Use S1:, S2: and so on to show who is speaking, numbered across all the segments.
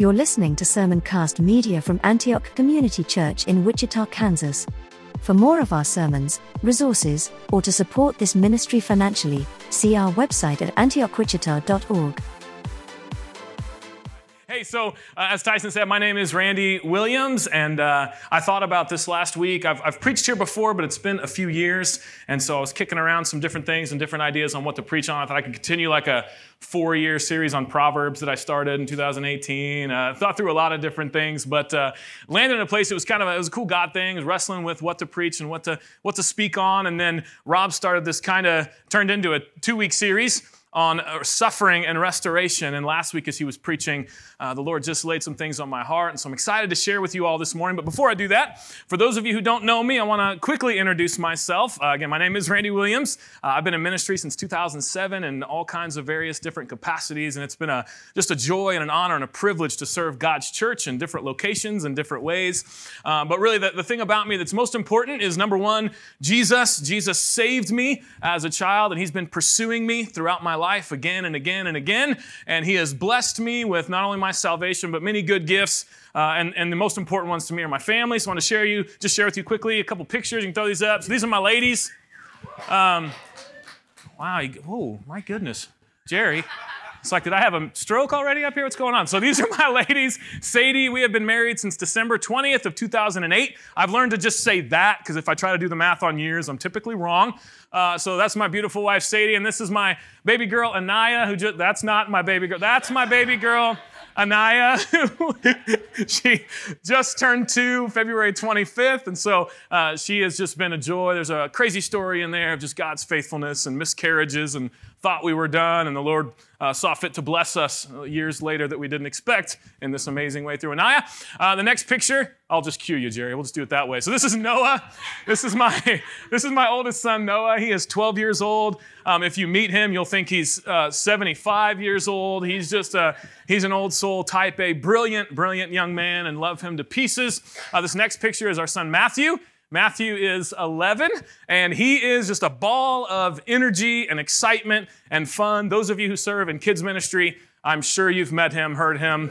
S1: You're listening to Sermoncast Media from Antioch Community Church in Wichita, Kansas. For more of our sermons, resources, or to support this ministry financially, see our website at antiochwichita.org.
S2: Hey, so as Tyson said, my name is Randy Williams, and I thought about this last week. I've preached here before, but it's been a few years, and so I was kicking around some different things and different ideas on what to preach on. I thought I could continue like a 4-year series on Proverbs that I started in 2018. Thought through a lot of different things, but landed in a place. It was a cool God thing. I was wrestling with what to preach and what to speak on, and then Rob started this turned into a 2-week series on suffering and restoration. And last week as he was preaching, the Lord just laid some things on my heart. And so I'm excited to share with you all this morning. But before I do that, for those of you who don't know me, I want to quickly introduce myself. Again, my name is Randy Williams. I've been in ministry since 2007 in all kinds of various different capacities. And it's been just a joy and an honor and a privilege to serve God's church in different locations and different ways. But really the thing about me that's most important is, number one, Jesus. Jesus saved me as a child, and he's been pursuing me throughout my life again and again and again. And he has blessed me with not only my salvation, but many good gifts. And the most important ones to me are my family. So I want to share with you quickly a couple pictures. You can throw these up. So these are my ladies. Wow. Oh, my goodness. Jerry. It's like, did I have a stroke already up here? What's going on? So these are my ladies. Sadie, we have been married since December 20th of 2008. I've learned to just say that, because if I try to do the math on years, I'm typically wrong. So that's my beautiful wife, Sadie. And this is my baby girl, Anaya, that's not my baby girl. That's my baby girl, Anaya. She just turned 2 February 25th. And so she has just been a joy. There's a crazy story in there of just God's faithfulness and miscarriages, and thought we were done, and the Lord saw fit to bless us years later that we didn't expect in this amazing way through Anaya. The next picture, I'll just cue you, Jerry. We'll just do it that way. So this is Noah. This is my oldest son, Noah. He is 12 years old. If you meet him, you'll think he's 75 years old. He's just he's an old soul, type A, brilliant young man, and love him to pieces. This next picture is our son, Matthew. Matthew is 11, and he is just a ball of energy and excitement and fun. Those of you who serve in kids ministry, I'm sure you've met him, heard him.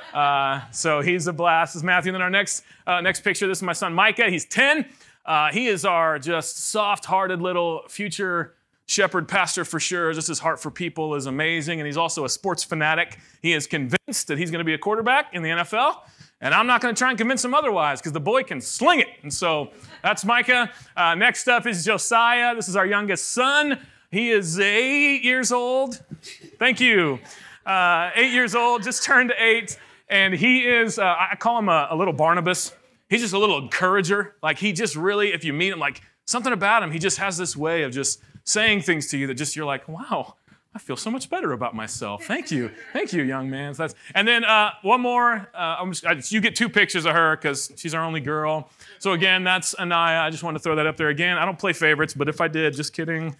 S2: So he's a blast. This is Matthew. And then our next picture, this is my son, Micah. He's 10. He is our just soft-hearted little future shepherd pastor for sure. Just his heart for people is amazing. And he's also a sports fanatic. He is convinced that he's going to be a quarterback in the NFL. And I'm not going to try and convince him otherwise, because the boy can sling it. And so that's Micah. Next up is Josiah. This is our youngest son. He is 8 years old. Thank you. 8 years old, just turned 8. And he is, I call him a little Barnabas. He's just a little encourager. Like, he just really, if you meet him, like something about him, he just has this way of just saying things to you that just, you're like, wow, I feel so much better about myself. Thank you, young man. And then one more. You get 2 pictures of her because she's our only girl. So again, that's Anaya. I just wanted to throw that up there again. I don't play favorites, but if I did, just kidding.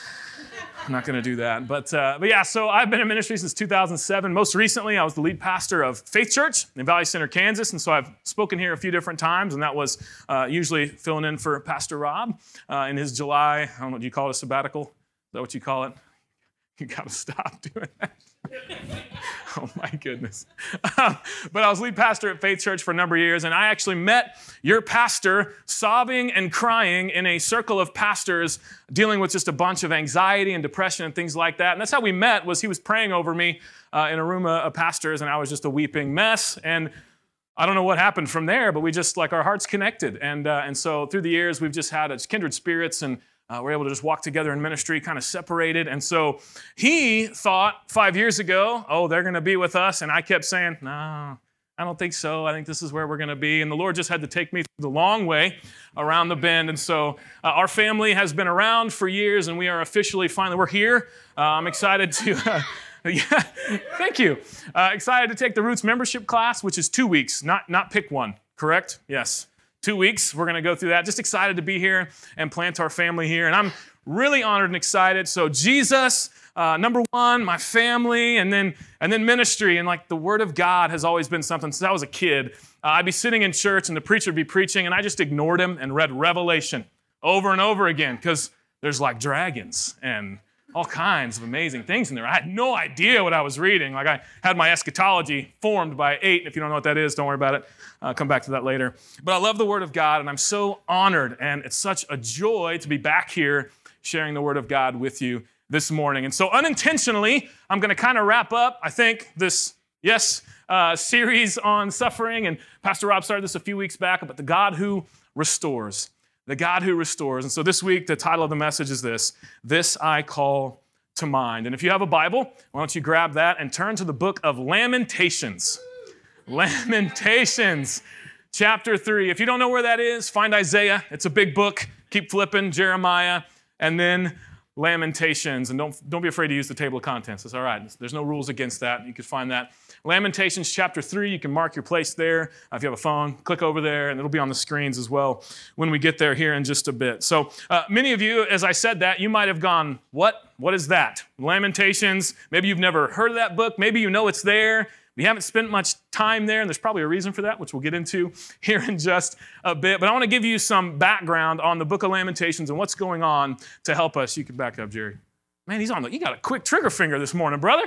S2: I'm not going to do that. But yeah, so I've been in ministry since 2007. Most recently, I was the lead pastor of Faith Church in Valley Center, Kansas. And so I've spoken here a few different times, and that was usually filling in for Pastor Rob in his July, I don't know, do you call it a sabbatical? Is that what you call it? You got to stop doing that. Oh, my goodness. But I was lead pastor at Faith Church for a number of years, and I actually met your pastor sobbing and crying in a circle of pastors dealing with just a bunch of anxiety and depression and things like that. And that's how we met, was he was praying over me in a room of pastors, and I was just a weeping mess. And I don't know what happened from there, but we just, like, our hearts connected. And so through the years, we've just had kindred spirits, and we're able to just walk together in ministry, kind of separated. And so he thought 5 years ago, oh, they're going to be with us. And I kept saying, no, I don't think so. I think this is where we're going to be. And the Lord just had to take me the long way around the bend. And so our family has been around for years, and we are officially, finally, we're here. I'm excited to... Yeah, thank you. Excited to take the Roots membership class, which is 2 weeks, not pick one, correct? Yes. 2 weeks, we're going to go through that. Just excited to be here and plant our family here. And I'm really honored and excited. So Jesus, number one, my family, and then ministry. And like the Word of God has always been something. Since I was a kid, I'd be sitting in church and the preacher would be preaching, and I just ignored him and read Revelation over and over again, because there's like dragons and all kinds of amazing things in there. I had no idea what I was reading. Like I had my eschatology formed by 8. If you don't know what that is, don't worry about it. I'll come back to that later. But I love the Word of God, and I'm so honored, and it's such a joy to be back here sharing the Word of God with you this morning. And so unintentionally, I'm going to kind of wrap up, I think, this, series on suffering. And Pastor Rob started this a few weeks back about the God who restores. The God who restores. And so this week, the title of the message is this I call to mind. And if you have a Bible, why don't you grab that and turn to the book of Lamentations. Lamentations, chapter 3. If you don't know where that is, find Isaiah. It's a big book. Keep flipping, Jeremiah, and then Lamentations. And don't be afraid to use the table of contents. It's all right. There's no rules against that. You can find that. Lamentations chapter 3, you can mark your place there. If you have a phone, click over there, and it'll be on the screens as well when we get there here in just a bit. So many of you, as I said that, you might have gone, what? What is that? Lamentations. Maybe you've never heard of that book. Maybe you know it's there. We haven't spent much time there, and there's probably a reason for that, which we'll get into here in just a bit. But I want to give you some background on the book of Lamentations and what's going on to help us. You can back up, Jerry. Man, you got a quick trigger finger this morning, brother.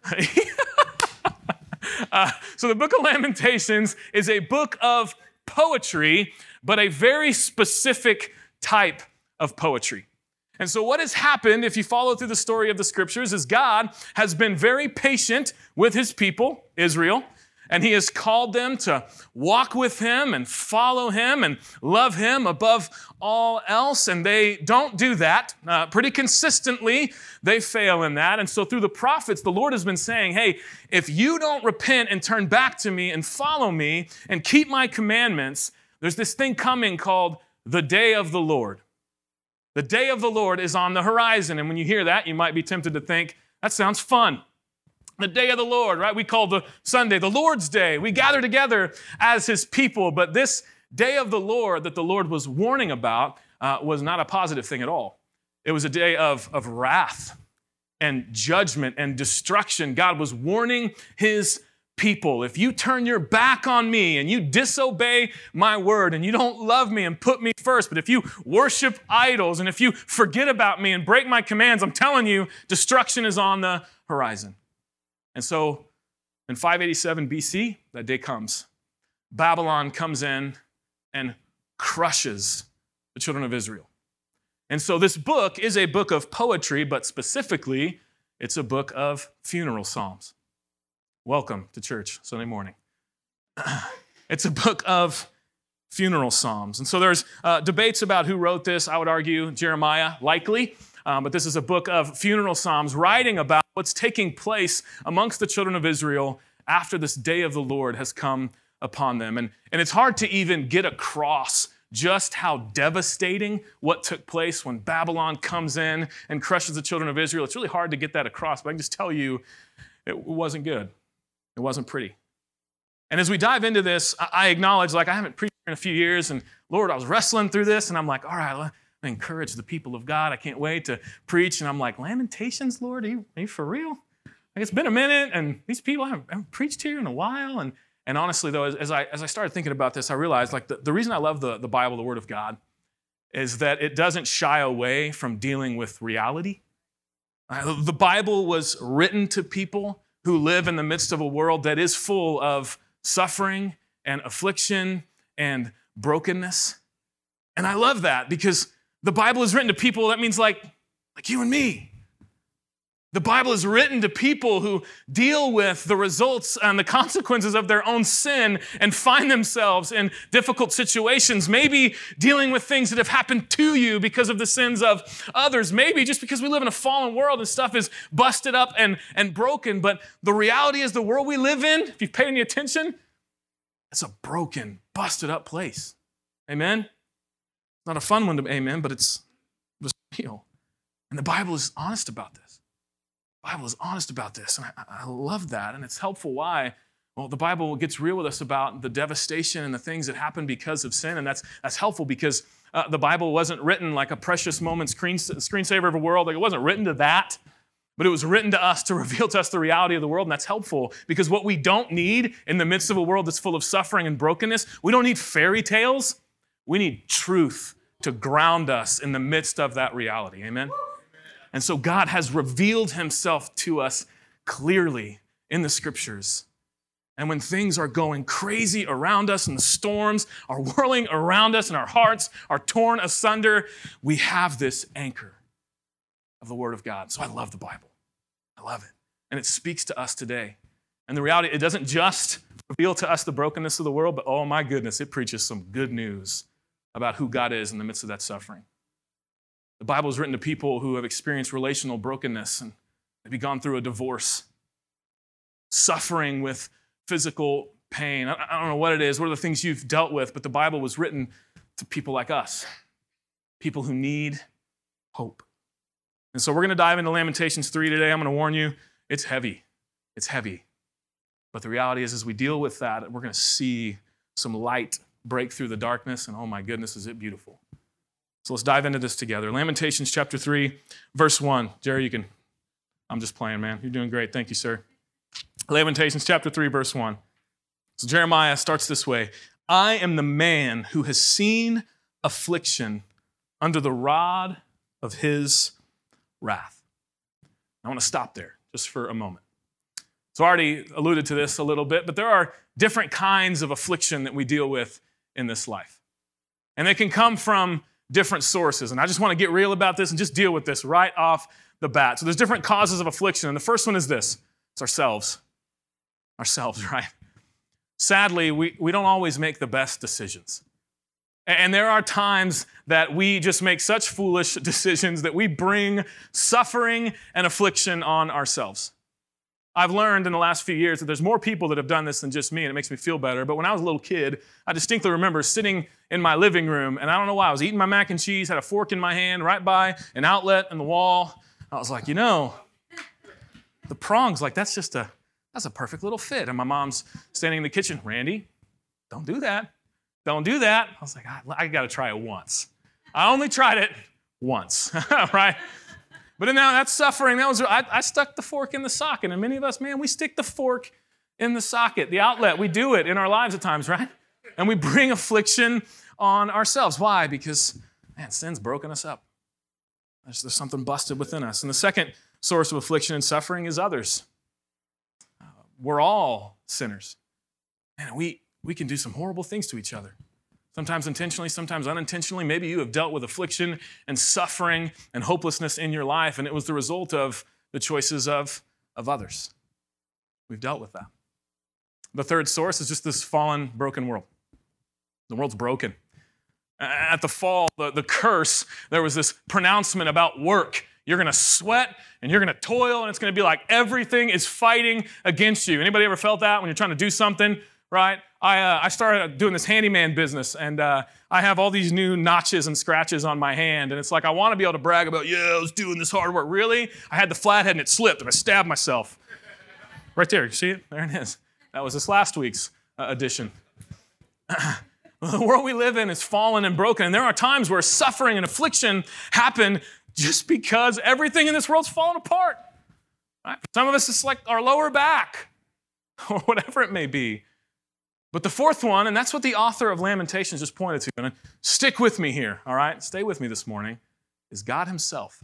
S2: So the book of Lamentations is a book of poetry, but a very specific type of poetry. And so what has happened, if you follow through the story of the scriptures, is God has been very patient with his people, Israel, and he has called them to walk with him and follow him and love him above all else. And they don't do that. Pretty consistently, they fail in that. And so through the prophets, the Lord has been saying, hey, if you don't repent and turn back to me and follow me and keep my commandments, there's this thing coming called the day of the Lord. The day of the Lord is on the horizon. And when you hear that, you might be tempted to think, that sounds fun. The day of the Lord, right? We call the Sunday the Lord's Day. We gather together as his people. But this day of the Lord that the Lord was warning about was not a positive thing at all. It was a day of wrath and judgment and destruction. God was warning his people. If you turn your back on me and you disobey my word and you don't love me and put me first, but if you worship idols and if you forget about me and break my commands, I'm telling you, destruction is on the horizon. And so in 587 BC, that day comes. Babylon comes in and crushes the children of Israel. And so this book is a book of poetry, but specifically, it's a book of funeral psalms. Welcome to church Sunday morning. It's a book of funeral psalms. And so there's debates about who wrote this. I would argue Jeremiah, likely. But this is a book of funeral psalms writing about what's taking place amongst the children of Israel after this day of the Lord has come upon them. And it's hard to even get across just how devastating what took place when Babylon comes in and crushes the children of Israel. It's really hard to get that across, but I can just tell you it wasn't good. It wasn't pretty. And as we dive into this, I acknowledge, I haven't preached in a few years, and Lord, I was wrestling through this, and I'm like, all right, I encourage the people of God. I can't wait to preach. And I'm like, Lamentations, Lord, are you for real? It's been a minute, and these people, I haven't preached here in a while. And honestly, though, as I started thinking about this, I realized the reason I love the Bible, the Word of God, is that it doesn't shy away from dealing with reality. The Bible was written to people who live in the midst of a world that is full of suffering and affliction and brokenness. And I love that because the Bible is written to people, that means like you and me. The Bible is written to people who deal with the results and the consequences of their own sin and find themselves in difficult situations, maybe dealing with things that have happened to you because of the sins of others, maybe just because we live in a fallen world and stuff is busted up and broken. But the reality is the world we live in, if you've paid any attention, it's a broken, busted up place. Amen? It's not a fun one to amen, but it's real. And the Bible is honest about this. The Bible is honest about this, and I love that, and it's helpful. Why? Well, the Bible gets real with us about the devastation and the things that happen because of sin, and that's helpful because the Bible wasn't written like a precious moment screensaver of a world. It wasn't written to that, but it was written to us to reveal to us the reality of the world, and that's helpful because what we don't need in the midst of a world that's full of suffering and brokenness, we don't need fairy tales. We need truth to ground us in the midst of that reality. Amen? And so God has revealed himself to us clearly in the scriptures. And when things are going crazy around us and the storms are whirling around us and our hearts are torn asunder, we have this anchor of the Word of God. So I love the Bible. I love it. And it speaks to us today. And the reality, it doesn't just reveal to us the brokenness of the world, but oh my goodness, it preaches some good news about who God is in the midst of that suffering. The Bible is written to people who have experienced relational brokenness and maybe gone through a divorce, suffering with physical pain. I don't know what it is, what are the things you've dealt with, but the Bible was written to people like us, people who need hope. And so we're going to dive into Lamentations 3 today. I'm going to warn you, it's heavy. It's heavy. But the reality is, as we deal with that, we're going to see some light break through the darkness, and oh my goodness, is it beautiful. So let's dive into this together. Lamentations chapter 3, verse 1. Jerry, I'm just playing, man. You're doing great. Thank you, sir. Lamentations chapter 3, verse 1. So Jeremiah starts this way. I am the man who has seen affliction under the rod of his wrath. I want to stop there just for a moment. So I already alluded to this a little bit, but there are different kinds of affliction that we deal with in this life. And they can come from different sources. And I just want to get real about this and just deal with this right off the bat. So there's different causes of affliction. And the first one is this. It's ourselves. Ourselves, right? Sadly, we don't always make the best decisions. And there are times that we just make such foolish decisions that we bring suffering and affliction on ourselves. I've learned in the last few years that there's more people that have done this than just me, and it makes me feel better. But when I was a little kid, I distinctly remember sitting in my living room, and I don't know why, I was eating my mac and cheese, had a fork in my hand right by an outlet in the wall. I was like, the prongs, like that's a perfect little fit. And my mom's standing in the kitchen, Randy, don't do that. Don't do that. I was like, I got to try it once. I only tried it once, right? But in that suffering, I stuck the fork in the socket. And many of us, man, we stick the fork in the socket, the outlet. We do it in our lives at times, right? And we bring affliction on ourselves. Why? Because, man, sin's broken us up. There's something busted within us. And the second source of affliction and suffering is others. We're all sinners. And we can do some horrible things to each other. Sometimes intentionally, sometimes unintentionally. Maybe you have dealt with affliction and suffering and hopelessness in your life, and it was the result of the choices of others. We've dealt with that. The third source is just this fallen, broken world. The world's broken. At the fall, the curse, there was this pronouncement about work. You're going to sweat and you're going to toil, and it's going to be like everything is fighting against you. Anybody ever felt that when you're trying to do something, right? I started doing this handyman business, and I have all these new notches and scratches on my hand, and it's like I want to be able to brag about, I was doing this hard work. Really? I had the flathead and it slipped, and I stabbed myself. Right there. You see it? There it is. That was this last week's edition. The world we live in is fallen and broken, and there are times where suffering and affliction happen just because everything in this world's fallen apart. Right? For some of us, it's like our lower back or whatever it may be. But the fourth one, and that's what the author of Lamentations just pointed to, and stick with me here, all right? Stay with me this morning, is God himself.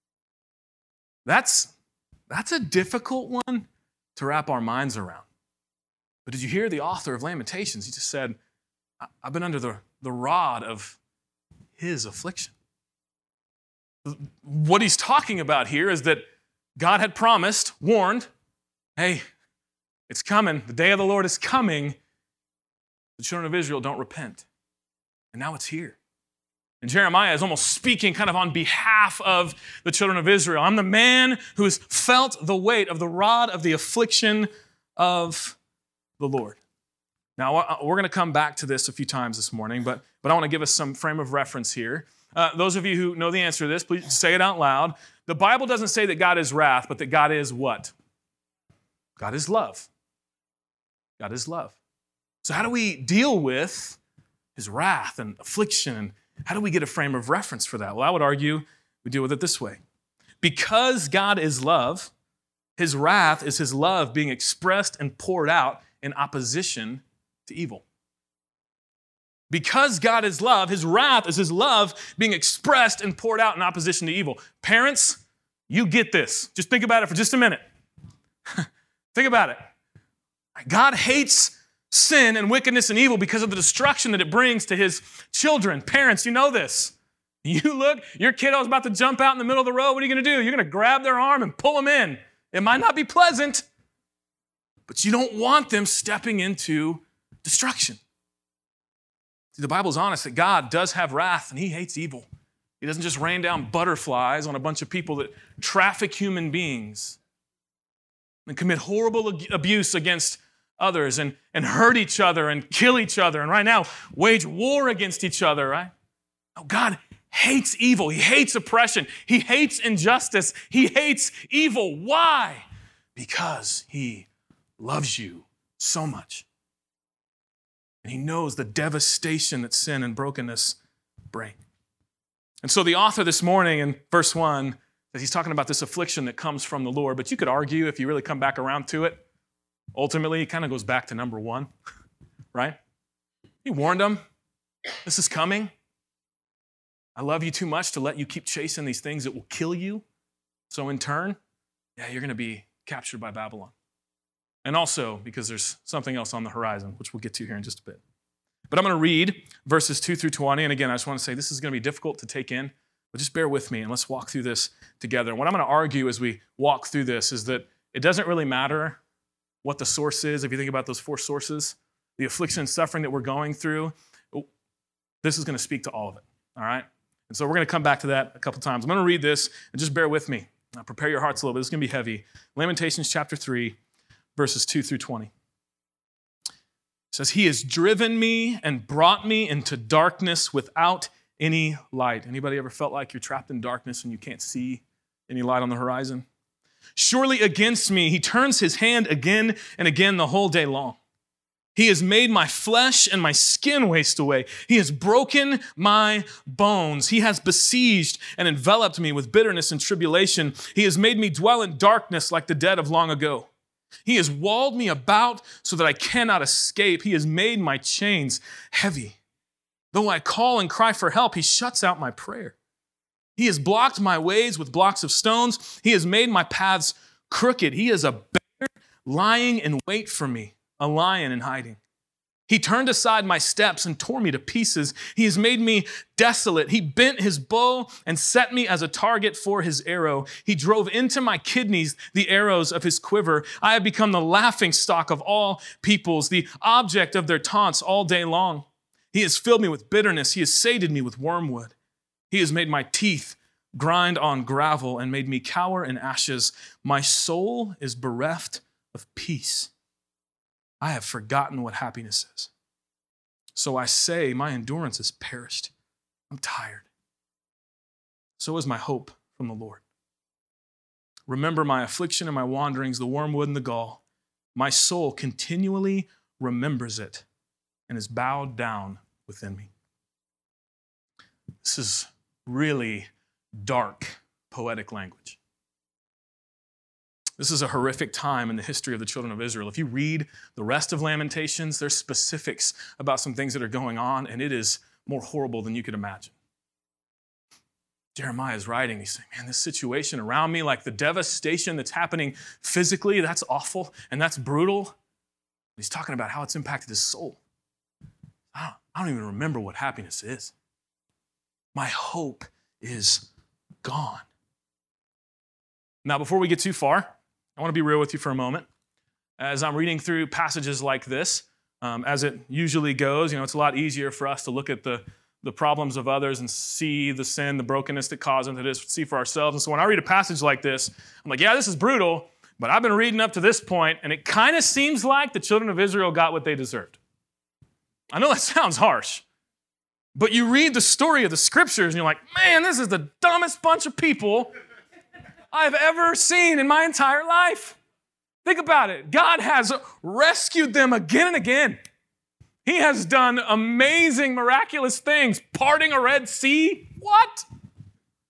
S2: That's a difficult one to wrap our minds around. But did you hear the author of Lamentations? He just said, I've been under the rod of his affliction. What he's talking about here is that God had promised, warned, hey, it's coming. The day of the Lord is coming. The children of Israel don't repent. And now it's here. And Jeremiah is almost speaking kind of on behalf of the children of Israel. I'm the man who has felt the weight of the rod of the affliction of the Lord. Now, we're going to come back to this a few times this morning, but I want to give us some frame of reference here. Those of you who know the answer to this, please say it out loud. The Bible doesn't say that God is wrath, but that God is what? God is love. God is love. So how do we deal with his wrath and affliction? How do we get a frame of reference for that? Well, I would argue we deal with it this way. Because God is love, his wrath is his love being expressed and poured out in opposition to evil. Because God is love, his wrath is his love being expressed and poured out in opposition to evil. Parents, You get this. Just think about it for just a minute. Think about it. God hates sin and wickedness and evil because of the destruction that it brings to his children. Parents, you know this. You look, your kiddo's about to jump out in the middle of the road. What are you going to do? You're going to grab their arm and pull them in. It might not be pleasant, but you don't want them stepping into destruction. See, the Bible's honest that God does have wrath and he hates evil. He doesn't just rain down butterflies on a bunch of people that traffic human beings and commit horrible abuse against others and hurt each other and kill each other and right now wage war against each other, right? No, God hates evil. He hates oppression. He hates injustice. He hates evil. Why? Because he loves you so much. And he knows the devastation that sin and brokenness bring. And so the author this morning in verse 1, he's talking about this affliction that comes from the Lord. But you could argue, if you really come back around to it, ultimately it kind of goes back to number 1, right? He warned them, this is coming. I love you too much to let you keep chasing these things that will kill you. So in turn, yeah, you're going to be captured by Babylon. And also because there's something else on the horizon, which we'll get to here in just a bit. But I'm going to read verses 2 through 20. And again, I just want to say this is going to be difficult to take in, but just bear with me and let's walk through this together. And what I'm going to argue as we walk through this is that it doesn't really matter what the source is. If you think about those 4 sources, the affliction and suffering that we're going through, this is going to speak to all of it, all right? And so we're going to come back to that a couple times. I'm going to read this and just bear with me. Now prepare your hearts a little bit. This is going to be heavy. Lamentations chapter 3, verses 2 through 20. It says, he has driven me and brought me into darkness without any light. Anybody ever felt like you're trapped in darkness and you can't see any light on the horizon? Surely against me, he turns his hand again and again the whole day long. He has made my flesh and my skin waste away. He has broken my bones. He has besieged and enveloped me with bitterness and tribulation. He has made me dwell in darkness like the dead of long ago. He has walled me about so that I cannot escape. He has made my chains heavy. Though I call and cry for help, he shuts out my prayer. He has blocked my ways with blocks of stones. He has made my paths crooked. He is a bear lying in wait for me, a lion in hiding. He turned aside my steps and tore me to pieces. He has made me desolate. He bent his bow and set me as a target for his arrow. He drove into my kidneys the arrows of his quiver. I have become the laughing stock of all peoples, the object of their taunts all day long. He has filled me with bitterness. He has sated me with wormwood. He has made my teeth grind on gravel and made me cower in ashes. My soul is bereft of peace. I have forgotten what happiness is. So I say, my endurance is perished. I'm tired. So is my hope from the Lord. Remember my affliction and my wanderings, the wormwood and the gall. My soul continually remembers it and is bowed down within me. This is really dark, poetic language. This is a horrific time in the history of the children of Israel. If you read the rest of Lamentations, there's specifics about some things that are going on, and it is more horrible than you could imagine. Jeremiah is writing, he's saying, man, this situation around me, like the devastation that's happening physically, that's awful and that's brutal. He's talking about how it's impacted his soul. I don't even remember what happiness is. My hope is gone. Now, before we get too far, I want to be real with you for a moment. As I'm reading through passages like this, as it usually goes, it's a lot easier for us to look at the problems of others and see the sin, the brokenness that caused them, than it is to see for ourselves. And so when I read a passage like this, I'm like, yeah, this is brutal, but I've been reading up to this point, and it kind of seems like the children of Israel got what they deserved. I know that sounds harsh, but you read the story of the scriptures, and you're like, man, this is the dumbest bunch of people I've ever seen in my entire life. Think about it. God has rescued them again and again. He has done amazing, miraculous things. Parting a Red Sea? What?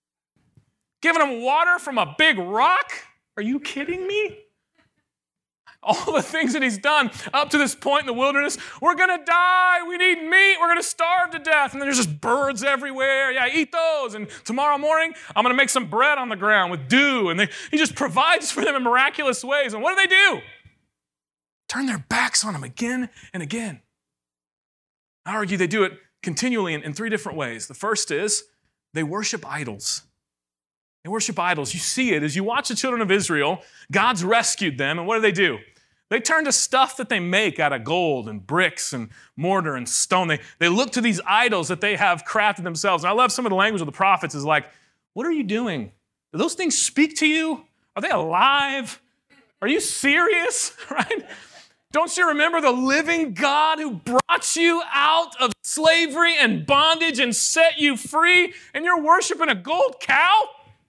S2: Giving them water from a big rock? Are you kidding me? all the things that he's done up to this point in the wilderness. We're going to die. We need meat. We're going to starve to death. And then there's just birds everywhere. Yeah, eat those. And tomorrow morning, I'm going to make some bread on the ground with dew. And he just provides for them in miraculous ways. And what do? Turn their backs on him again and again. I argue they do it continually in three different ways. The first is they worship idols. They worship idols. You see it as you watch the children of Israel. God's rescued them, and what do? They turn to stuff that they make out of gold and bricks and mortar and stone. They look to these idols that they have crafted themselves. And I love some of the language of the prophets is like, what are you doing? Do those things speak to you? Are they alive? Are you serious? Right? Don't you remember the living God who brought you out of slavery and bondage and set you free, and you're worshiping a gold cow?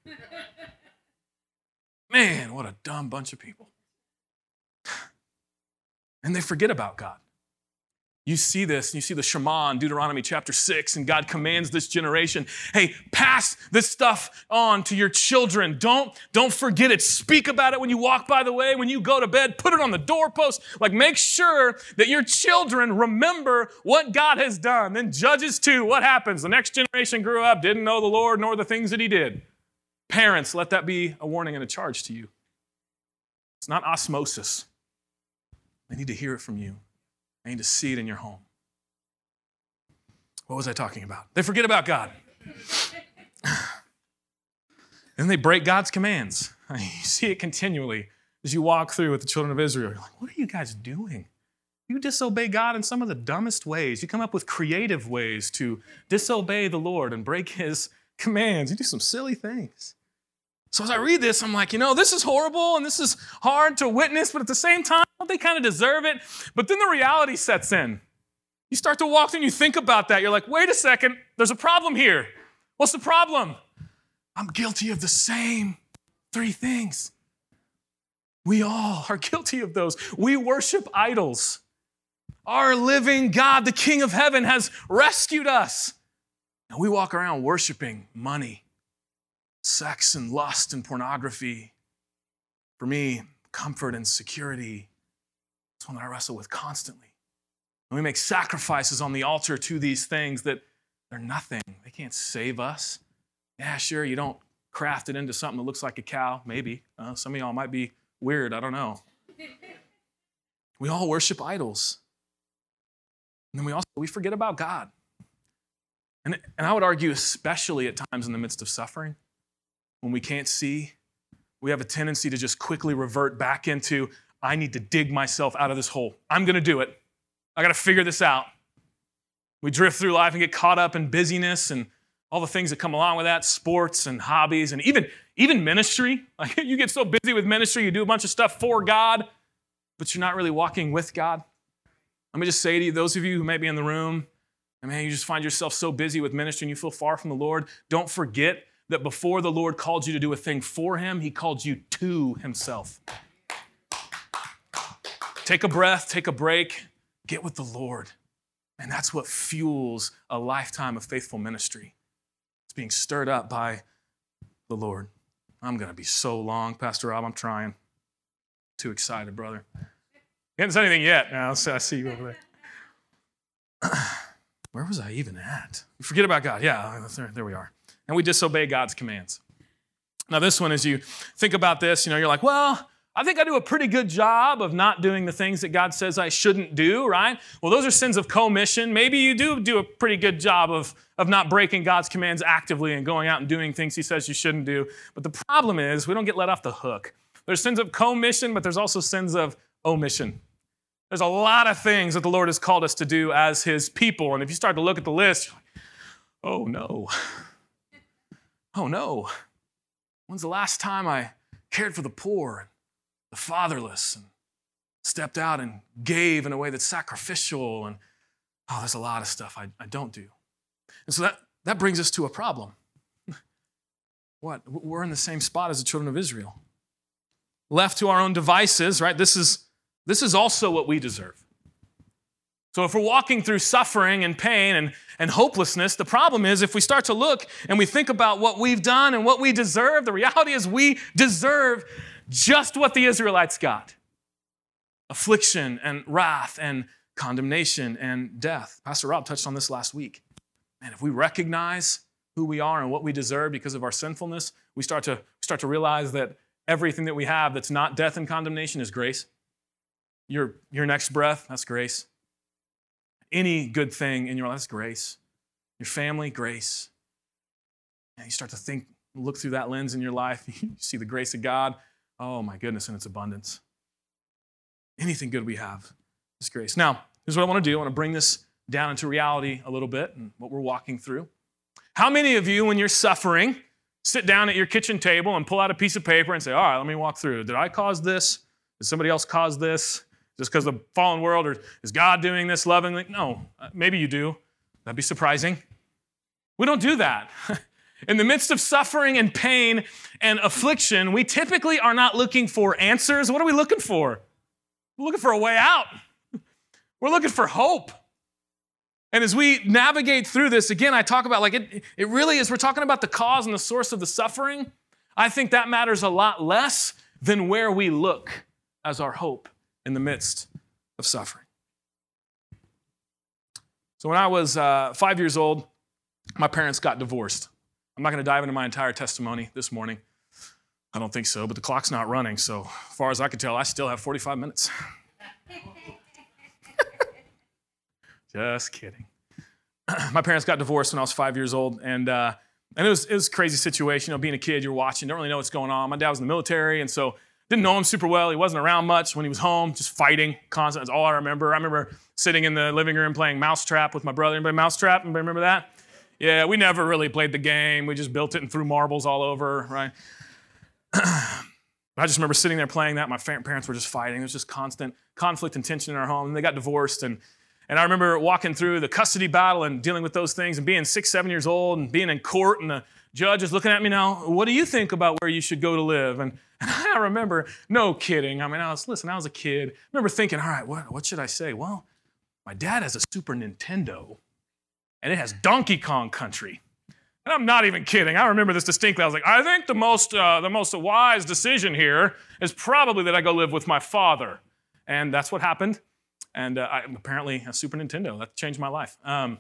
S2: Man, what a dumb bunch of people. And they forget about God. You see this, you see the Shema in Deuteronomy chapter 6, and God commands this generation, hey, pass this stuff on to your children. Don't forget it. Speak about it when you walk by the way, when you go to bed. Put it on the doorpost. Like, make sure that your children remember what God has done. Then Judges 2, what happens? The next generation grew up, didn't know the Lord nor the things that he did. Parents, let that be a warning and a charge to you. It's not osmosis. They need to hear it from you. They need to see it in your home. What was I talking about? They forget about God. And they break God's commands. You see it continually as you walk through with the children of Israel. You're like, what are you guys doing? You disobey God in some of the dumbest ways. You come up with creative ways to disobey the Lord and break his commands. You do some silly things. So as I read this, I'm like, this is horrible and this is hard to witness, but at the same time, they kind of deserve it. But then the reality sets in. You start to walk through and you think about that. You're like, wait a second, there's a problem here. What's the problem? I'm guilty of the same three things. We all are guilty of those. We worship idols. Our living God, the King of heaven, has rescued us. And we walk around worshiping money, sex and lust and pornography. For me, comfort and security. It's one that I wrestle with constantly. And we make sacrifices on the altar to these things that they're nothing. They can't save us. Yeah, sure, you don't craft it into something that looks like a cow. Maybe. Some of y'all might be weird. I don't know. We all worship idols. And then we forget about God. And I would argue, especially at times in the midst of suffering, when we can't see, we have a tendency to just quickly revert back into, I need to dig myself out of this hole. I'm going to do it. I got to figure this out. We drift through life and get caught up in busyness and all the things that come along with that, sports and hobbies and even ministry. Like, you get so busy with ministry, you do a bunch of stuff for God, but you're not really walking with God. Let me just say to you, those of you who may be in the room, and man, you just find yourself so busy with ministry and you feel far from the Lord, don't forget that before the Lord called you to do a thing for him, he called you to himself. Take a breath, take a break, get with the Lord. And that's what fuels a lifetime of faithful ministry. It's being stirred up by the Lord. I'm going to be so long, Pastor Rob. I'm trying. Too excited, brother. You haven't said anything yet. Now, I see you over there. Where was I even at? We forget about God. Yeah, there we are. And we disobey God's commands. Now, this one, as you think about this, you're like, well, I think I do a pretty good job of not doing the things that God says I shouldn't do, right? Well, those are sins of commission. Maybe you do a pretty good job of not breaking God's commands actively and going out and doing things he says you shouldn't do. But the problem is we don't get let off the hook. There's sins of commission, but there's also sins of omission. There's a lot of things that the Lord has called us to do as his people. And if you start to look at the list, you're like, oh no. Oh no. When's the last time I cared for the poor and the fatherless and stepped out and gave in a way that's sacrificial? And there's a lot of stuff I don't do. And so that brings us to a problem. What? We're in the same spot as the children of Israel. Left to our own devices, right? This is also what we deserve. So if we're walking through suffering and pain and hopelessness, the problem is if we start to look and we think about what we've done and what we deserve, the reality is we deserve just what the Israelites got. affliction and wrath and condemnation and death. Pastor Rob touched on this last week. Man, if we recognize who we are and what we deserve because of our sinfulness, we start to realize that everything that we have that's not death and condemnation is grace. Your next breath, that's grace. Any good thing in your life, that's grace. Your family, grace. And you start to think, look through that lens in your life, you see the grace of God. Oh my goodness, in its abundance. Anything good we have is grace. Now, here's what I want to do. I want to bring this down into reality a little bit and what we're walking through. How many of you, when you're suffering, sit down at your kitchen table and pull out a piece of paper and say, all right, let me walk through. Did I cause this? Did somebody else cause this? Just because of the fallen world? Or is God doing this lovingly? No, maybe you do. That'd be surprising. We don't do that. In the midst of suffering and pain and affliction, we typically are not looking for answers. What are we looking for? We're looking for a way out. We're looking for hope. And as we navigate through this, again, I talk about it really is, we're talking about the cause and the source of the suffering. I think that matters a lot less than where we look as our hope in the midst of suffering. So when I was 5 years old, my parents got divorced. I'm not going to dive into my entire testimony this morning. I don't think so, but the clock's not running, so as far as I can tell, I still have 45 minutes. Just kidding. My parents got divorced when I was 5 years old, and it was a crazy situation. Being a kid, you're watching, don't really know what's going on. My dad was in the military, and so didn't know him super well. He wasn't around much when he was home, just fighting constantly. That's all I remember. I remember sitting in the living room playing Mousetrap with my brother. Anybody Mousetrap? Anybody remember that? Yeah, we never really played the game. We just built it and threw marbles all over, right? I just remember sitting there playing that. My parents were just fighting. There was just constant conflict and tension in our home. And they got divorced. And I remember walking through the custody battle and dealing with those things and being 6, 7 years old and being in court. And the judge is looking at me now, what do you think about where you should go to live? And I remember, no kidding. I was a kid. I remember thinking, all right, what should I say? Well, my dad has a Super Nintendo and it has Donkey Kong Country. And I'm not even kidding. I remember this distinctly. I was like, I think the most wise decision here is probably that I go live with my father. And that's what happened. And apparently a Super Nintendo. That changed my life.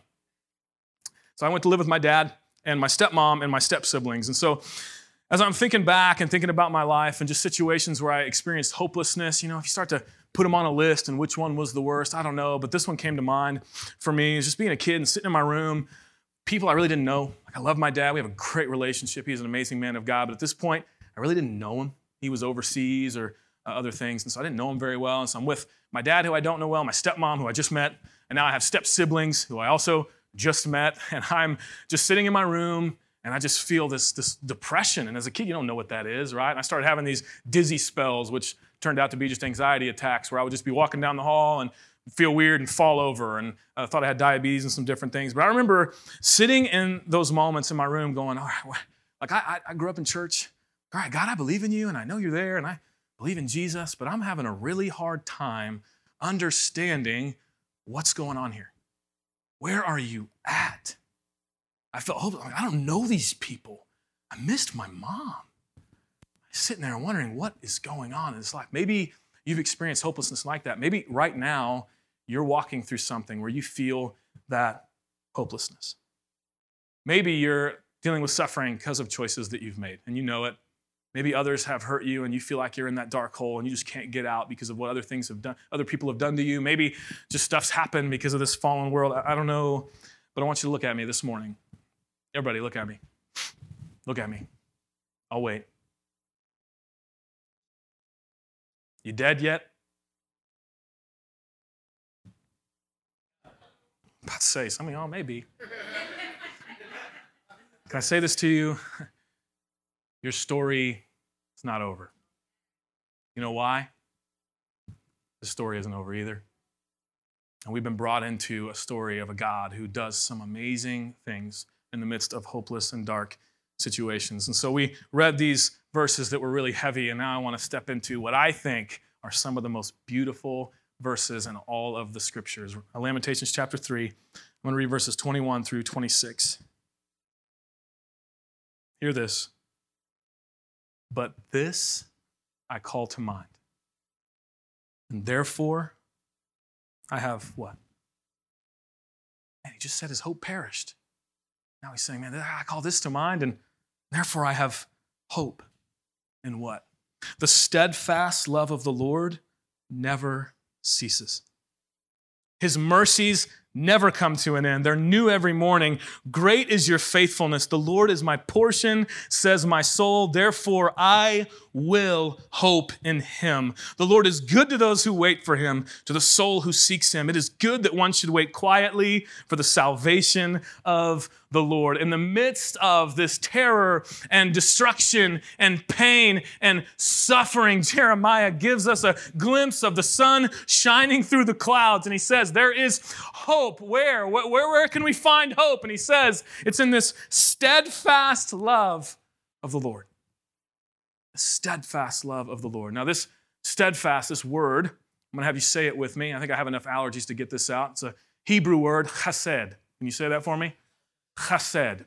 S2: So I went to live with my dad and my stepmom and my step-siblings. And so as I'm thinking back and thinking about my life and just situations where I experienced hopelessness, if you start to put them on a list and which one was the worst, I don't know. But this one came to mind for me. Is just being a kid and sitting in my room, people I really didn't know. I love my dad. We have a great relationship. He's an amazing man of God. But at this point, I really didn't know him. He was overseas or other things. And so I didn't know him very well. And so I'm with my dad, who I don't know well, my stepmom, who I just met. And now I have step-siblings, who I also just met. And I'm just sitting in my room, and I just feel this depression. And as a kid, you don't know what that is, right? And I started having these dizzy spells, which turned out to be just anxiety attacks, where I would just be walking down the hall and feel weird and fall over, and I thought I had diabetes and some different things. But I remember sitting in those moments in my room going, all right, I grew up in church. All right, God, I believe in you, and I know you're there, and I believe in Jesus, but I'm having a really hard time understanding what's going on here. Where are you at? I felt hopeless. I don't know these people. I missed my mom. I'm sitting there wondering what is going on in this life. Maybe you've experienced hopelessness like that. Maybe right now you're walking through something where you feel that hopelessness. Maybe you're dealing with suffering because of choices that you've made, and you know it. Maybe others have hurt you and you feel like you're in that dark hole and you just can't get out because of what other people have done to you. Maybe just stuff's happened because of this fallen world. I don't know, but I want you to look at me this morning. Everybody, look at me. Look at me. I'll wait. You dead yet? I'm about to say, some of y'all may be. Can I say this to you? Your story is not over. You know why? The story isn't over either. And we've been brought into a story of a God who does some amazing things in the midst of hopeless and dark situations. And so we read these verses that were really heavy, and now I want to step into what I think are some of the most beautiful verses in all of the scriptures. Lamentations chapter 3, I'm going to read verses 21 through 26. Hear this. But this I call to mind, And therefore, I have what? And he just said his hope perished. Now he's saying, man, I call this to mind, and therefore I have hope. In what? The steadfast love of the Lord never ceases. His mercies never come to an end. They're new every morning. Great is your faithfulness. The Lord is my portion, says my soul. Therefore, I will hope in him. The Lord is good to those who wait for him, to the soul who seeks him. It is good that one should wait quietly for the salvation of the Lord. In the midst of this terror and destruction and pain and suffering, Jeremiah gives us a glimpse of the sun shining through the clouds. And he says, there is hope. Where can we find hope? And he says, it's in this steadfast love of the Lord. The steadfast love of the Lord. Now this steadfast, this word, I'm going to have you say it with me. I think I have enough allergies to get this out. It's a Hebrew word, chesed. Can you say that for me? Chesed.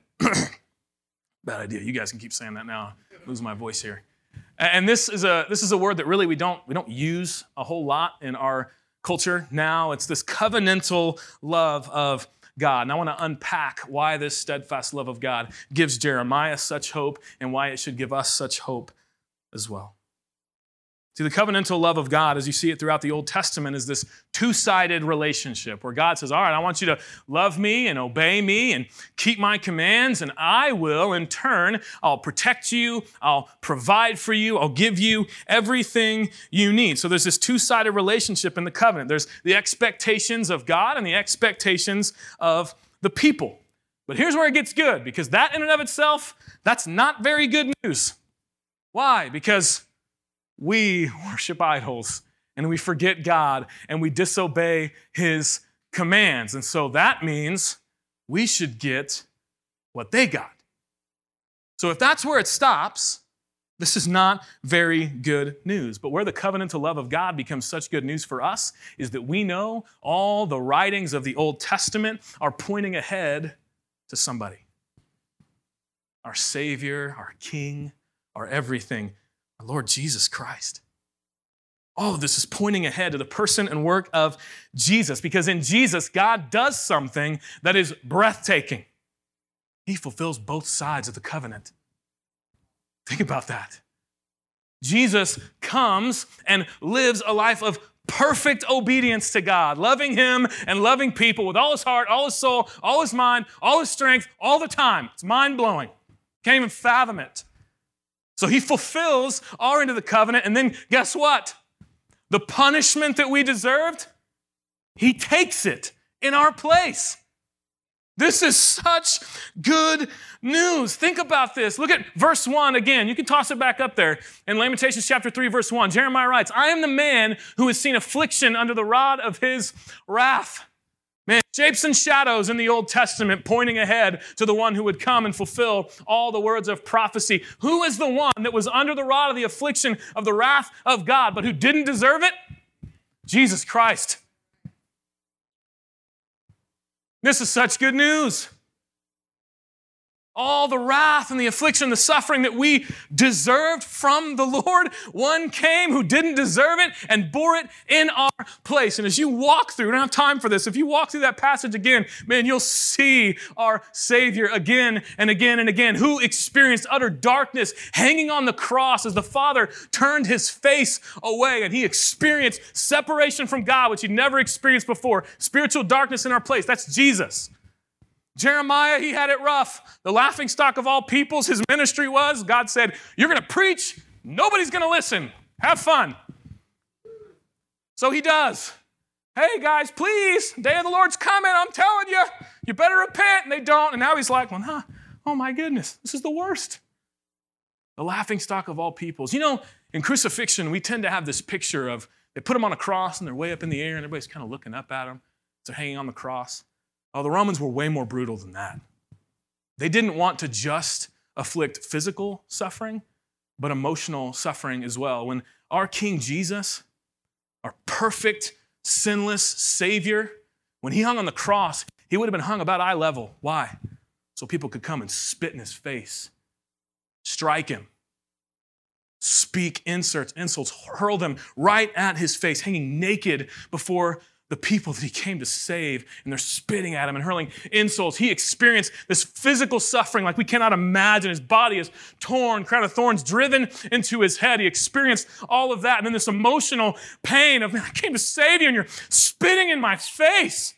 S2: Bad idea. You guys can keep saying that now. I lose my voice here. And this is a word that really we don't use a whole lot in our culture now. It's this covenantal love of God. And I want to unpack why this steadfast love of God gives Jeremiah such hope and why it should give us such hope as well. See, the covenantal love of God, as you see it throughout the Old Testament, is this two-sided relationship where God says, all right, I want you to love me and obey me and keep my commands, and I will, in turn, I'll protect you, I'll provide for you, I'll give you everything you need. So there's this two-sided relationship in the covenant. There's the expectations of God and the expectations of the people. But here's where it gets good, because that in and of itself, that's not very good news. Why? Because we worship idols and we forget God and we disobey his commands. And so that means we should get what they got. So if that's where it stops, this is not very good news. But where the covenantal love of God becomes such good news for us is that we know all the writings of the Old Testament are pointing ahead to somebody. Our Savior, our King, our everything. Lord Jesus Christ. All of this is pointing ahead to the person and work of Jesus, because in Jesus, God does something that is breathtaking. He fulfills both sides of the covenant. Think about that. Jesus comes and lives a life of perfect obedience to God, loving him and loving people with all his heart, all his soul, all his mind, all his strength, all the time. It's mind-blowing. Can't even fathom it. So he fulfills our end of the covenant, and then guess what? The punishment that we deserved, he takes it in our place. This is such good news. Think about this. Look at verse 1 again. You can toss it back up there. In Lamentations chapter 3, verse 1, Jeremiah writes, I am the man who has seen affliction under the rod of his wrath. Man, shapes and shadows in the Old Testament pointing ahead to the one who would come and fulfill all the words of prophecy. Who is the one that was under the rod of the affliction of the wrath of God, but who didn't deserve it? Jesus Christ. This is such good news. All the wrath and the affliction, the suffering that we deserved from the Lord, one came who didn't deserve it and bore it in our place. And as you walk through, we don't have time for this, if you walk through that passage again, man, you'll see our Savior again and again and again, who experienced utter darkness hanging on the cross as the Father turned his face away, and he experienced separation from God, which he'd never experienced before, spiritual darkness in our place. That's Jesus. Jeremiah, he had it rough. The laughingstock of all peoples, his ministry was, God said, you're going to preach, nobody's going to listen. Have fun. So he does. Hey guys, please, day of the Lord's coming, I'm telling you, you better repent. And they don't. And now he's like, well, oh my goodness, this is the worst. The laughingstock of all peoples. You know, in crucifixion, we tend to have this picture of, they put him on a cross and they're way up in the air and everybody's kind of looking up at him. They're hanging on the cross. Oh, the Romans were way more brutal than that. They didn't want to just afflict physical suffering, but emotional suffering as well. When our King Jesus, our perfect, sinless Savior, when he hung on the cross, he would have been hung about eye level. Why? So people could come and spit in his face, strike him, speak insults, hurl them right at his face, hanging naked before the people that he came to save, and they're spitting at him and hurling insults. He experienced this physical suffering like we cannot imagine. His body is torn, crown of thorns driven into his head. He experienced all of that, and then this emotional pain of, man, I came to save you, and you're spitting in my face.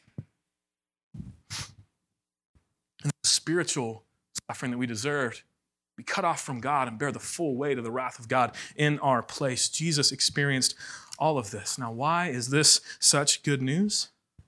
S2: And the spiritual suffering that we deserved, we cut off from God and bear the full weight of the wrath of God in our place. Jesus experienced all of this. Now, why is this such good news?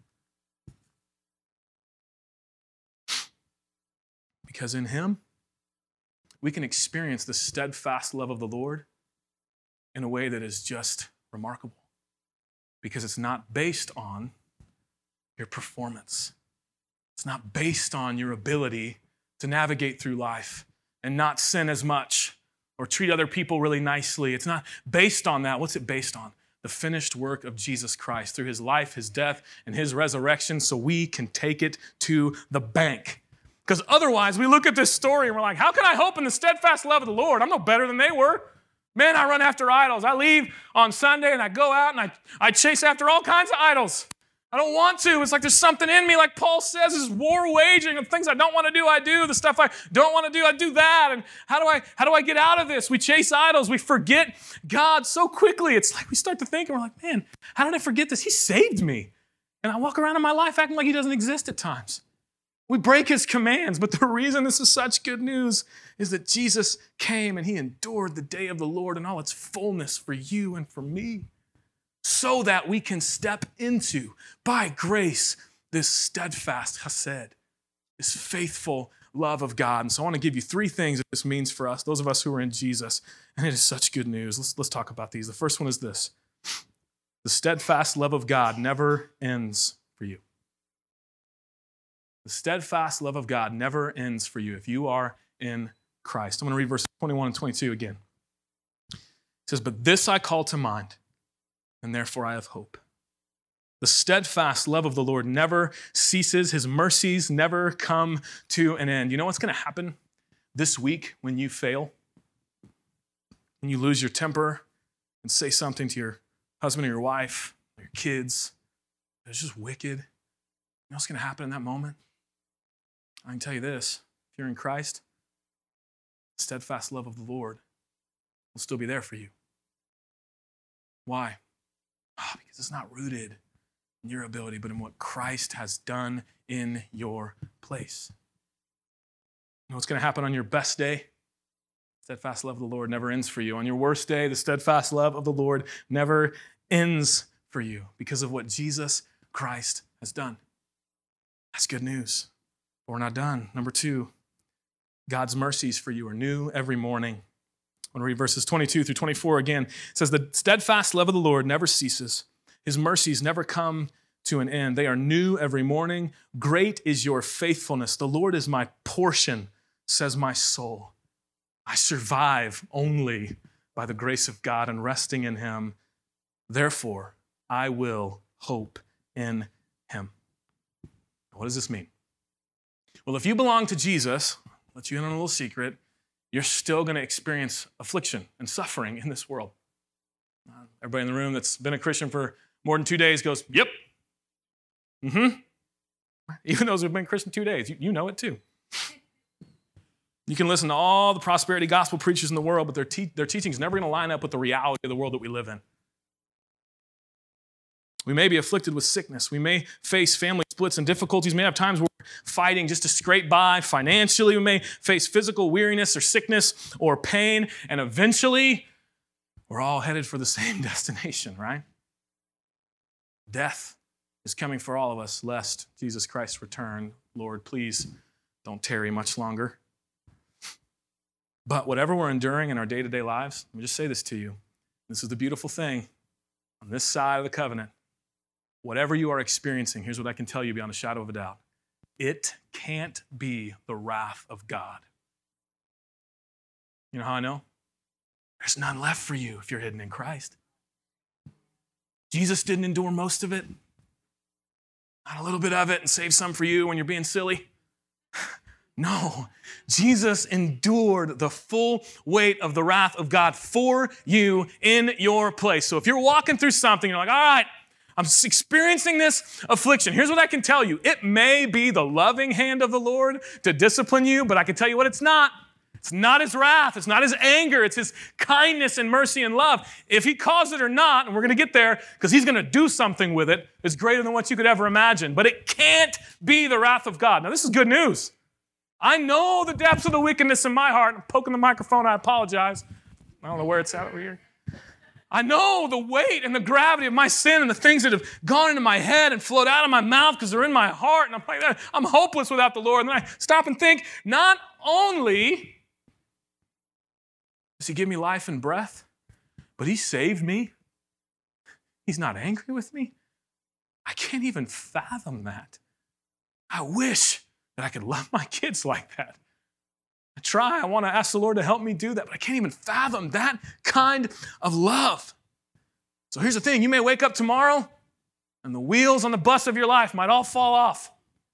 S2: Because in him, we can experience the steadfast love of the Lord in a way that is just remarkable. Because it's not based on your performance. It's not based on your ability to navigate through life and not sin as much or treat other people really nicely. It's not based on that. What's it based on? The finished work of Jesus Christ through his life, his death, and his resurrection, so we can take it to the bank. Because otherwise, we look at this story and we're like, how can I hope in the steadfast love of the Lord? I'm no better than they were. Man, I run after idols. I leave on Sunday and I go out and I chase after all kinds of idols. I don't want to. It's like there's something in me, like Paul says, this war waging of things I don't want to do, I do. The stuff I don't want to do, I do that. And how do I get out of this? We chase idols. We forget God so quickly. It's like we start to think and we're like, man, how did I forget this? He saved me. And I walk around in my life acting like he doesn't exist at times. We break his commands, but the reason this is such good news is that Jesus came and he endured the day of the Lord in all its fullness for you and for me, so that we can step into, by grace, this steadfast chesed, this faithful love of God. And so I want to give you three things that this means for us, those of us who are in Jesus, and it is such good news. Let's talk about these. The first one is this. The steadfast love of God never ends for you. The steadfast love of God never ends for you if you are in Christ. I'm going to read verses 21 and 22 again. It says, but this I call to mind, and therefore I have hope. The steadfast love of the Lord never ceases. His mercies never come to an end. You know what's going to happen this week when you fail? When you lose your temper and say something to your husband or your wife or your kids that's just wicked. You know what's going to happen in that moment? I can tell you this. If you're in Christ, the steadfast love of the Lord will still be there for you. Why? Because it's not rooted in your ability, but in what Christ has done in your place. You know what's going to happen on your best day? Steadfast love of the Lord never ends for you. On your worst day, the steadfast love of the Lord never ends for you because of what Jesus Christ has done. That's good news. But we're not done. Number two, God's mercies for you are new every morning. I'm going to read verses 22 through 24 again. It says, the steadfast love of the Lord never ceases. His mercies never come to an end. They are new every morning. Great is your faithfulness. The Lord is my portion, says my soul. I survive only by the grace of God and resting in him. Therefore, I will hope in him. What does this mean? Well, if you belong to Jesus, I'll let you in on a little secret, you're still going to experience affliction and suffering in this world. Everybody in the room that's been a Christian for more than 2 days goes, yep. Even those who've been Christian 2 days, you know it too. You can listen to all the prosperity gospel preachers in the world, but their teaching is never going to line up with the reality of the world that we live in. We may be afflicted with sickness. We may face family splits and difficulties. We may have times where we're fighting just to scrape by financially. We may face physical weariness or sickness or pain. And eventually, we're all headed for the same destination, right? Death is coming for all of us, lest Jesus Christ return. Lord, please don't tarry much longer. But whatever we're enduring in our day-to-day lives, let me just say this to you. This is the beautiful thing. On this side of the covenant, whatever you are experiencing, here's what I can tell you beyond a shadow of a doubt. It can't be the wrath of God. You know how I know? There's none left for you if you're hidden in Christ. Jesus didn't endure most of it. Not a little bit of it and save some for you when you're being silly. No, Jesus endured the full weight of the wrath of God for you in your place. So if you're walking through something, you're like, all right, I'm experiencing this affliction. Here's what I can tell you. It may be the loving hand of the Lord to discipline you, but I can tell you what it's not. It's not his wrath. It's not his anger. It's his kindness and mercy and love. If he caused it or not, and we're going to get there because he's going to do something with it, it's greater than what you could ever imagine. But it can't be the wrath of God. Now, this is good news. I know the depths of the wickedness in my heart. I'm poking the microphone. I apologize. I don't know where it's at over here. I know the weight and the gravity of my sin and the things that have gone into my head and flowed out of my mouth because they're in my heart. And I'm like, I'm hopeless without the Lord. And then I stop and think, not only does he give me life and breath, but he saved me. He's not angry with me. I can't even fathom that. I wish that I could love my kids like that. I want to ask the Lord to help me do that, but I can't even fathom that kind of love. So here's the thing. You may wake up tomorrow and the wheels on the bus of your life might all fall off.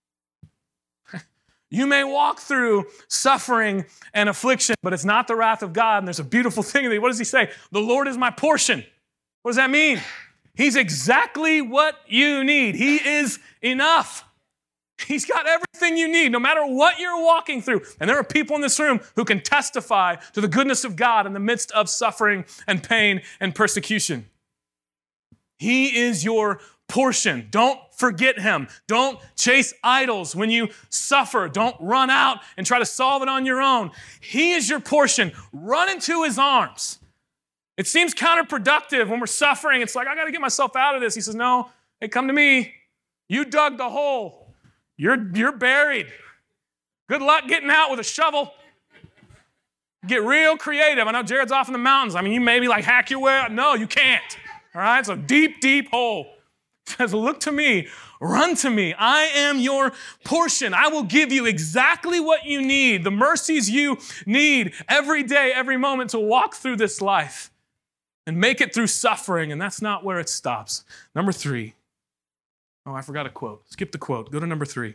S2: You may walk through suffering and affliction, but it's not the wrath of God. And there's a beautiful thing. What does he say? The Lord is my portion. What does that mean? He's exactly what you need. He is enough. He's got everything you need, no matter what you're walking through. And there are people in this room who can testify to the goodness of God in the midst of suffering and pain and persecution. He is your portion. Don't forget him. Don't chase idols when you suffer. Don't run out and try to solve it on your own. He is your portion. Run into his arms. It seems counterproductive when we're suffering. It's like, I got to get myself out of this. He says, no, hey, come to me. You dug the hole. You're buried. Good luck getting out with a shovel. Get real creative. I know Jared's off in the mountains. I mean, you maybe like hack your way out. No, you can't. All right? It's a deep, deep hole. He says, look to me. Run to me. I am your portion. I will give you exactly what you need, the mercies you need every day, every moment to walk through this life and make it through suffering. And that's not where it stops. Number 3. Oh, I forgot a quote. Skip the quote. Go to number 3.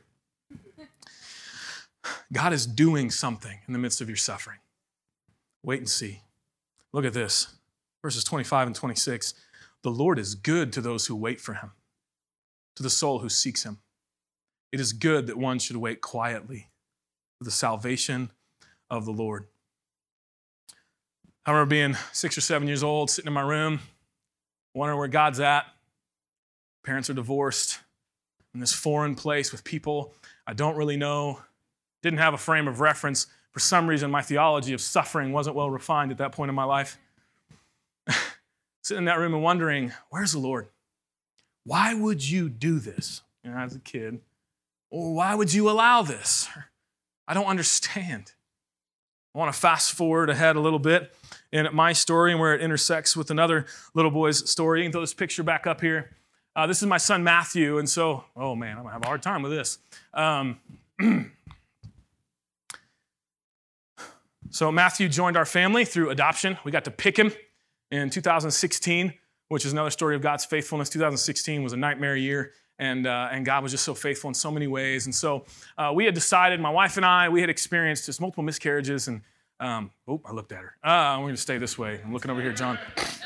S2: God is doing something in the midst of your suffering. Wait and see. Look at this. Verses 25 and 26. The Lord is good to those who wait for him, to the soul who seeks him. It is good that one should wait quietly for the salvation of the Lord. I remember being 6 or 7 years old, sitting in my room, wondering where God's at. Parents are divorced in this foreign place with people I don't really know. Didn't have a frame of reference. For some reason, my theology of suffering wasn't well refined at that point in my life. Sitting in that room and wondering, where's the Lord? Why would you do this? You know, as a kid. Or why would you allow this? I don't understand. I want to fast forward ahead a little bit in my story and where it intersects with another little boy's story. You can throw this picture back up here. This is my son Matthew, and so, oh man, I'm going to have a hard time with this. So Matthew joined our family through adoption. We got to pick him in 2016, which is another story of God's faithfulness. 2016 was a nightmare year, and God was just so faithful in so many ways. And so we had decided, my wife and I, we had experienced just multiple miscarriages, and I looked at her. We're going to stay this way. I'm looking over here, John.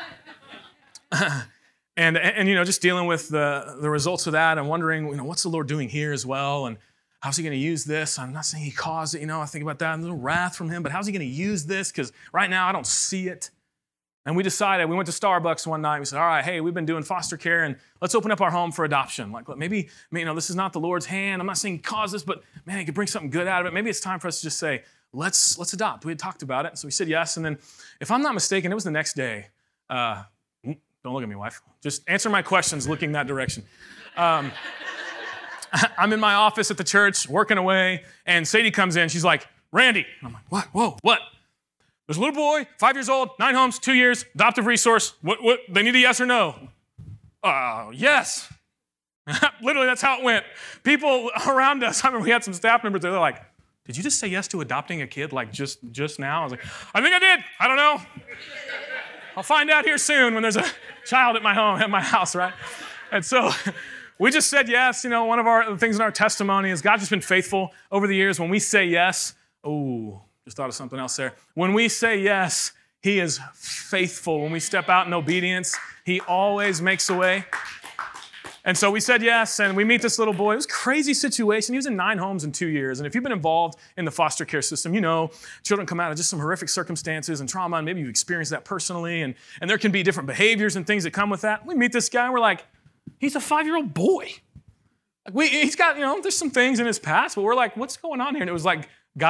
S2: And you know, just dealing with the results of that and wondering, you know, what's the Lord doing here as well? And how's he going to use this? I'm not saying he caused it, you know, I think about that, and a little wrath from him, but how's he going to use this? Because right now I don't see it. And we decided, we went to Starbucks one night, we said, all right, hey, we've been doing foster care, and let's open up our home for adoption. Like, maybe, you know, this is not the Lord's hand. I'm not saying he caused this, but man, he could bring something good out of it. Maybe it's time for us to just say, let's adopt. We had talked about it, so we said yes. And then, if I'm not mistaken, it was the next day. Don't look at me, wife. Just answer my questions looking that direction. I'm in my office at the church, working away, and Sadie comes in. She's like, Randy. And I'm like, what? Whoa, what? There's a little boy, 5 years old, 9 homes, 2 years, adoptive resource. What? They need a yes or no? Yes. Literally, that's how it went. People around us, I remember we had some staff members, they're like, did you just say yes to adopting a kid like just now? I was like, I think I did. I don't know. I'll find out here soon when there's a child at my home, at my house, right? And so We just said yes. One of the things in our testimony is God's just been faithful over the years. When we say yes, just thought of something else there. When we say yes, He is faithful. When we step out in obedience, He always makes a way. And so we said yes, and we meet this little boy. It was a crazy situation. He was in 9 homes in 2 years. And if you've been involved in the foster care system, children come out of just some horrific circumstances and trauma, and maybe you've experienced that personally, and there can be different behaviors and things that come with that. We meet this guy, and we're like, he's a 5-year-old boy. He's got, there's some things in his past, but we're like, what's going on here? And it was like,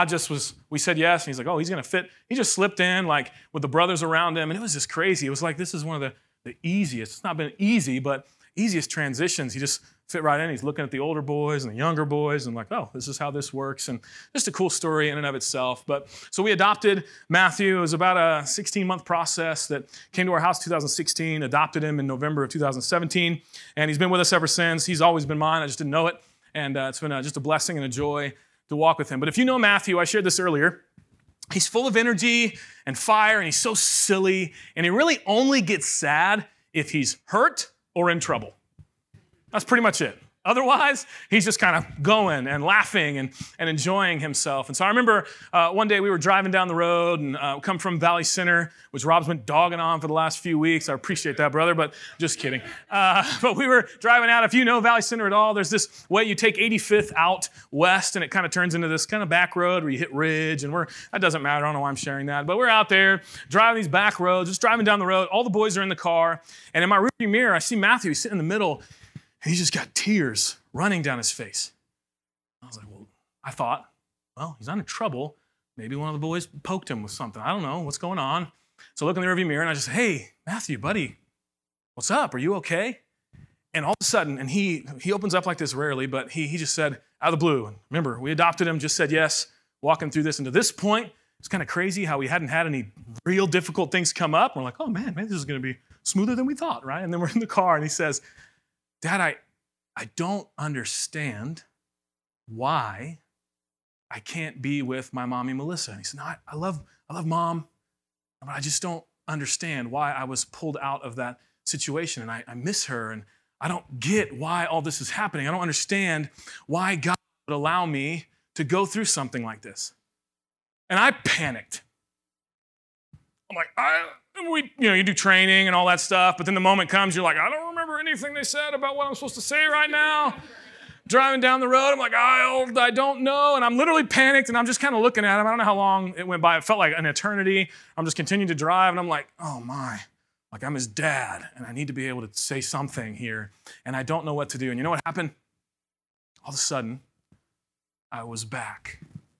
S2: we said yes, and he's like, he's going to fit. He just slipped in, like, with the brothers around him, and it was just crazy. It was like, this is one of the easiest. It's not been easy, but easiest transitions. He just fit right in. He's looking at the older boys and the younger boys and like, this is how this works. And just a cool story in and of itself. But so we adopted Matthew. It was about a 16-month process that came to our house in 2016, adopted him in November of 2017. And he's been with us ever since. He's always been mine. I just didn't know it. And it's been just a blessing and a joy to walk with him. But if you know Matthew, I shared this earlier, he's full of energy and fire, and he's so silly. And he really only gets sad if he's hurt or in trouble. That's pretty much it. Otherwise, he's just kind of going and laughing and enjoying himself. And so I remember one day we were driving down the road and come from Valley Center, which Rob's been dogging on for the last few weeks. I appreciate that, brother, but just kidding. But we were driving out. If you know Valley Center at all, there's this way you take 85th out west, and it kind of turns into this kind of back road where you hit Ridge, and that doesn't matter. I don't know why I'm sharing that. But we're out there driving these back roads, just driving down the road. All the boys are in the car, and in my rearview mirror, I see Matthew. He's sitting in the middle. He's just got tears running down his face. I was like, I thought, he's not in trouble. Maybe one of the boys poked him with something. I don't know what's going on. So I look in the rearview mirror and I just say, hey, Matthew, buddy, what's up? Are you okay? And all of a sudden, and he opens up like this rarely, but he just said, out of the blue, and remember, we adopted him, just said yes, walking through this. And to this point, it's kind of crazy how we hadn't had any real difficult things come up. We're like, oh man, maybe this is going to be smoother than we thought, right? And then we're in the car and he says, Dad, I don't understand why I can't be with my mommy, Melissa. And he said, no, I love Mom, but I just don't understand why I was pulled out of that situation, and I miss her, and I don't get why all this is happening. I don't understand why God would allow me to go through something like this. And I panicked. I'm like, you do training and all that stuff, but then the moment comes, you're like, I don't remember anything they said about what I'm supposed to say right now. Driving down the road, I'm like, I don't know, and I'm literally panicked, and I'm just kind of looking at him. I don't know how long it went by. It felt like an eternity. I'm just continuing to drive, and I'm like, oh my, like I'm his dad, and I need to be able to say something here, and I don't know what to do. And you know what happened? All of a sudden, I was back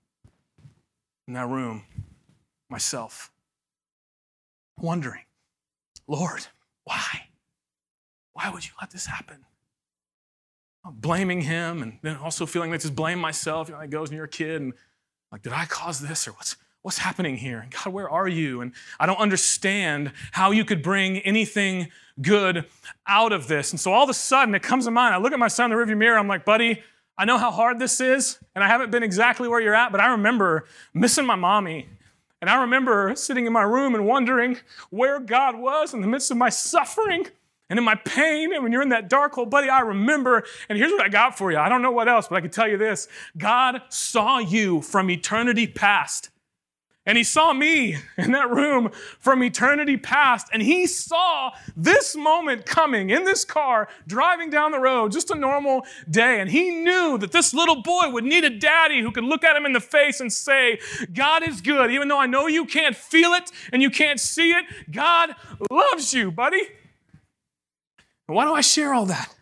S2: in that room, myself, wondering, Lord, why? Why would you let this happen? I'm blaming him, and then also feeling like just blame myself. It goes when you're a kid, and like, did I cause this, or what's happening here? And God, where are you? And I don't understand how you could bring anything good out of this. And so all of a sudden, it comes to mind. I look at my son in the rearview mirror. I'm like, buddy, I know how hard this is, and I haven't been exactly where you're at, but I remember missing my mommy. And I remember sitting in my room and wondering where God was in the midst of my suffering and in my pain. And when you're in that dark hole, buddy, I remember, and here's what I got for you. I don't know what else, but I can tell you this. God saw you from eternity past. And he saw me in that room from eternity past. And he saw this moment coming in this car, driving down the road, just a normal day. And he knew that this little boy would need a daddy who could look at him in the face and say, God is good. Even though I know you can't feel it and you can't see it, God loves you, buddy. And why do I share all that?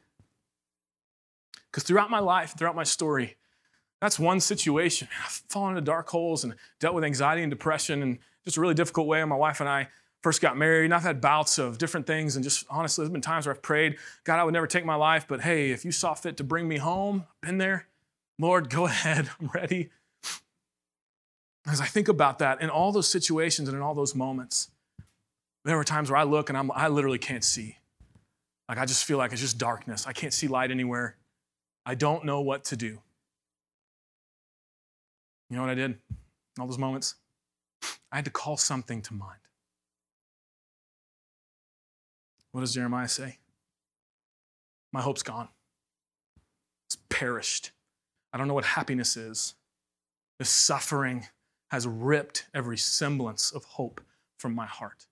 S2: Because throughout my life, throughout my story, that's one situation. I've fallen into dark holes and dealt with anxiety and depression in just a really difficult way. My wife and I first got married, and I've had bouts of different things, and just honestly, there's been times where I've prayed, God, I would never take my life, but hey, if you saw fit to bring me home, I've been there. Lord, go ahead, I'm ready. As I think about that, in all those situations and in all those moments, there were times where I look and I literally can't see. Like I just feel like it's just darkness. I can't see light anywhere. I don't know what to do. You know what I did in all those moments? I had to call something to mind. What does Jeremiah say? My hope's gone. It's perished. I don't know what happiness is. The suffering has ripped every semblance of hope from my heart.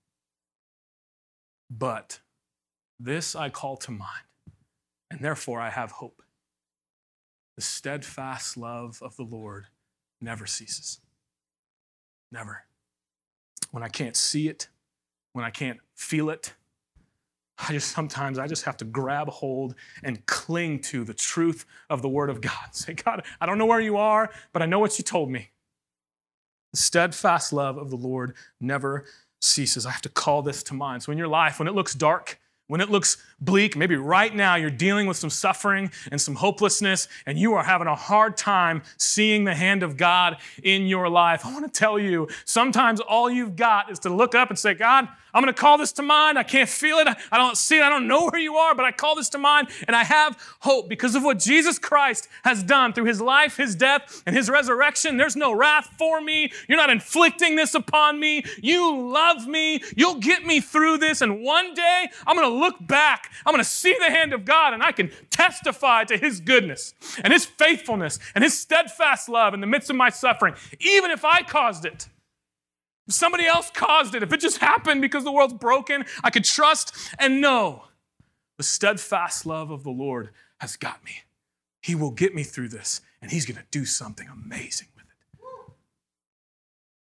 S2: But this I call to mind, and therefore I have hope. The steadfast love of the Lord never ceases. Never. When I can't see it, when I can't feel it, sometimes I just have to grab hold and cling to the truth of the Word of God. Say, God, I don't know where you are, but I know what you told me. The steadfast love of the Lord never ceases. I have to call this to mind. So in your life, when it looks dark, when it looks bleak, maybe right now you're dealing with some suffering and some hopelessness, and you are having a hard time seeing the hand of God in your life. I want to tell you, sometimes all you've got is to look up and say, God, I'm going to call this to mind. I can't feel it. I don't see it. I don't know where you are, but I call this to mind, and I have hope because of what Jesus Christ has done through his life, his death, and his resurrection. There's no wrath for me. You're not inflicting this upon me. You love me. You'll get me through this, and one day I'm going to look back. I'm going to see the hand of God, and I can testify to his goodness and his faithfulness and his steadfast love in the midst of my suffering, even if I caused it. If somebody else caused it, if it just happened because the world's broken, I could trust and know the steadfast love of the Lord has got me. He will get me through this, and he's going to do something amazing.